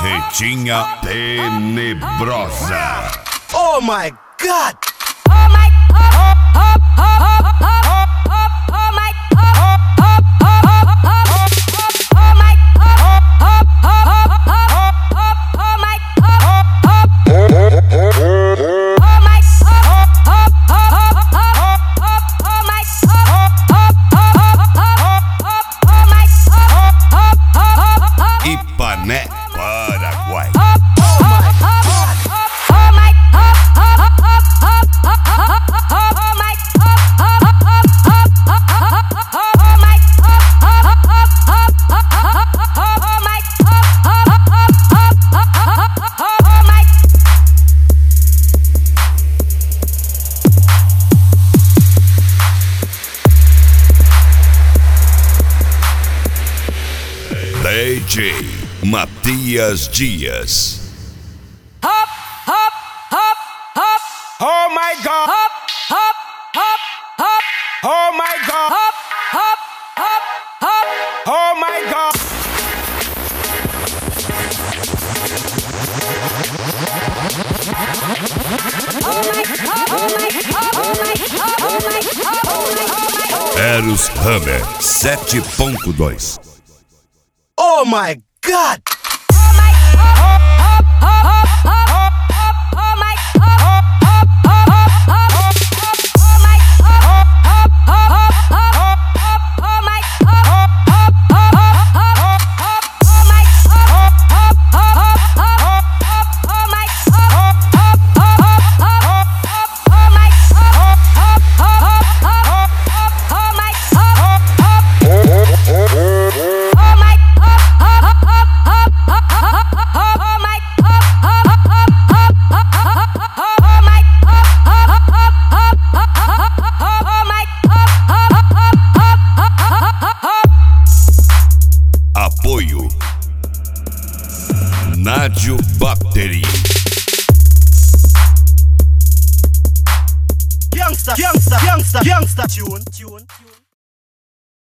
Barretinha Tenebrosa. Oh my God! Oh my Ipané, Paraguai. DJ Matias Dias. Oh my God! Oh my God! Oh my God! Eros Hammer 7.2. Oh my God! Apoio Nádio Battery. Youngster, youngster, youngster, youngster tune.